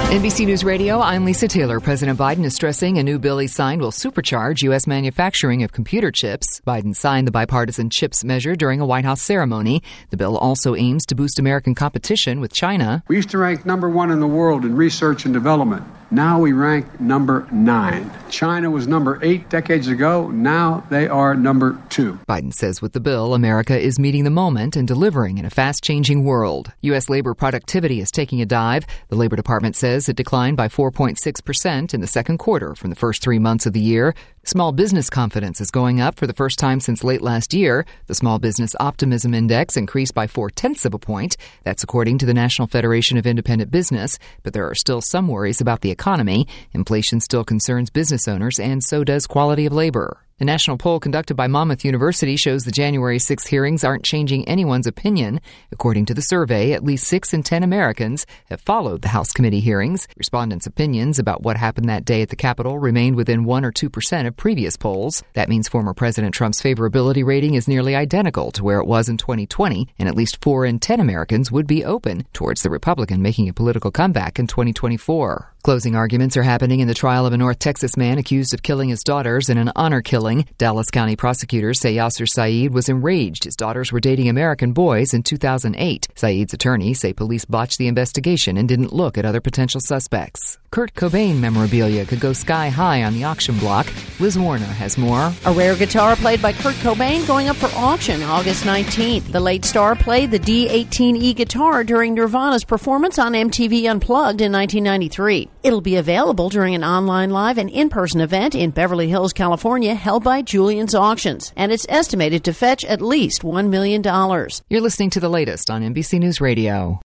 NBC News Radio, I'm Lisa Taylor. President Biden is stressing a new bill he signed will supercharge U.S. manufacturing of computer chips. Biden signed the bipartisan CHIPS measure during a White House ceremony. The bill also aims to boost American competition with China. We used to rank number 1 in the world in research and development. Now we rank number 9. China was number 8 decades ago. Now they are number 2. Biden says with the bill, America is meeting the moment and delivering in a fast-changing world. U.S. labor productivity is taking a dive. The Labor Department says it declined by 4.6% in the second quarter from the first 3 months of the year. Small business confidence is going up for the first time since late last year. The Small Business Optimism Index increased by 0.4 of a point. That's according to the National Federation of Independent Business. But there are still some worries about the economy. Inflation still concerns business owners, and so does quality of labor. A national poll conducted by Monmouth University shows the January 6th hearings aren't changing anyone's opinion. According to the survey, at least 6 in 10 Americans have followed the House committee hearings. Respondents' opinions about what happened that day at the Capitol remained within 1 or 2% of previous polls. That means former President Trump's favorability rating is nearly identical to where it was in 2020, and at least 4 in 10 Americans would be open towards the Republican making a political comeback in 2024. Closing arguments are happening in the trial of a North Texas man accused of killing his daughters in an honor killing. Dallas County prosecutors say Yasser Saeed was enraged his daughters were dating American boys in 2008. Saeed's attorneys say police botched the investigation and didn't look at other potential suspects. Kurt Cobain memorabilia could go sky high on the auction block. Liz Warner has more. A rare guitar played by Kurt Cobain going up for auction August 19th. The late star played the D18E guitar during Nirvana's performance on MTV Unplugged in 1993. It'll be available during an online live and in-person event in Beverly Hills, California, held by Julian's Auctions, and it's estimated to fetch at least $1 million. You're listening to the latest on NBC News Radio.